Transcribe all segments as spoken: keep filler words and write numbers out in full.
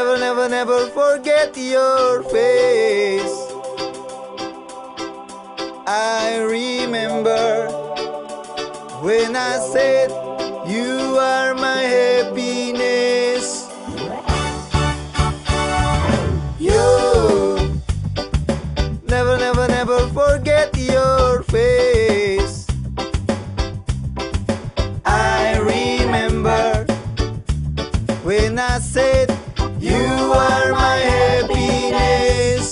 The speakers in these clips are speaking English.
Never, never, never forget your face. I remember when I said you are my happiness. You never, never, never forget your face. I remember when I said you are my happiness.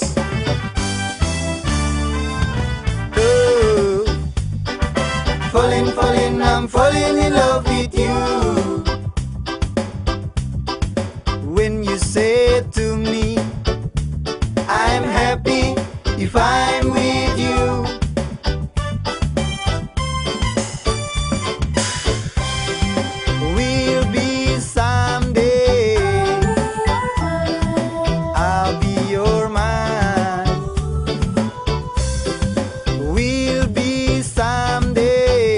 Oh, falling, falling, I'm falling in love with you. When you said to me, I'm happy if I'm with you. We'll be someday, I'll be your man. We'll be someday,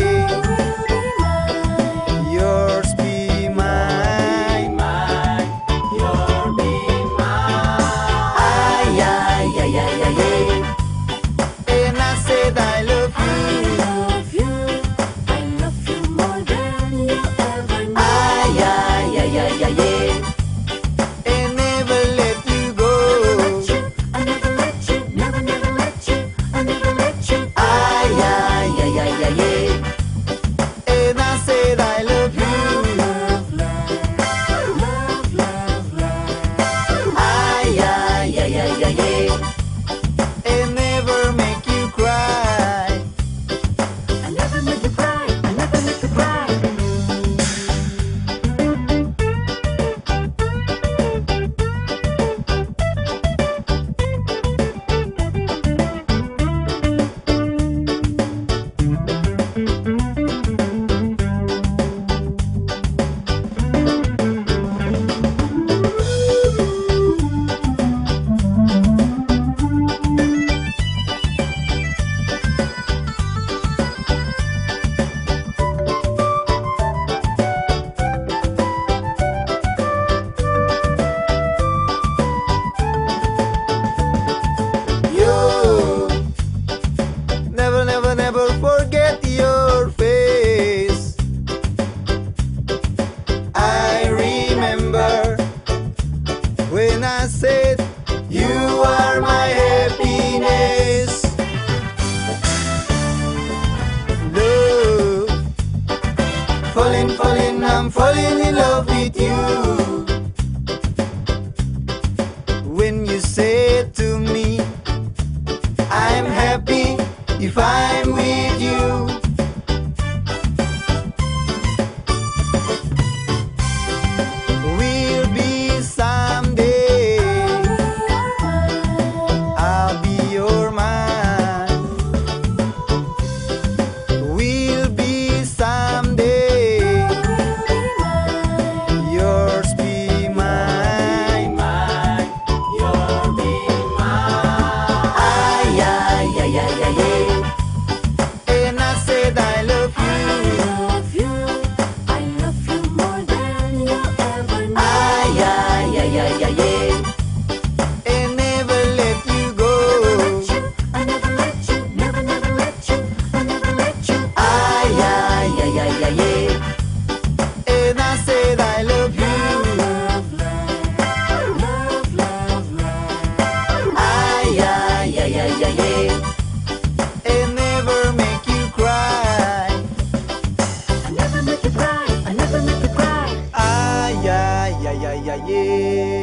yours be mine. Yours be mine. Ay, ay, ay, ay, ay, ay. And I said I love you. love you. I love you more than you ever knew. Ay, ay, ay, ay, ay, ay. And never let you go. I never let you, never, never let you, I never let you go. Ay, ay, ay, ay, ay, ay. And I said I love you. Love, love, love, love, love. Ay, ay, ay, ay, ay, ay. And never make you cry. I never make you cry, I never make you cry. You never, never, never forget your face. I remember when I said you are my happiness. Love, falling, falling, I'm falling in love with you. When you said to me, I'm happy if I'm with you. We'll be someday, I'll be your man. We'll be someday, yours be mine. Yours be mine. Ay, ay, ay, ay, ay, ay. And I said I love I you. love you, I love you more than you ever knew. Ay, ay, ay, ay, ay, ay. And never let you go. I never let you, never, never let you, I never let you go. Ay, ay, ay, ay, ay, ay. And I said I love you. Love, love, love, love, love. Ay, ay, ay, ay, ay, ay. And never make you cry. I never make you cry, I never make you cry. Ay, ay, ay, ay, ay, ay.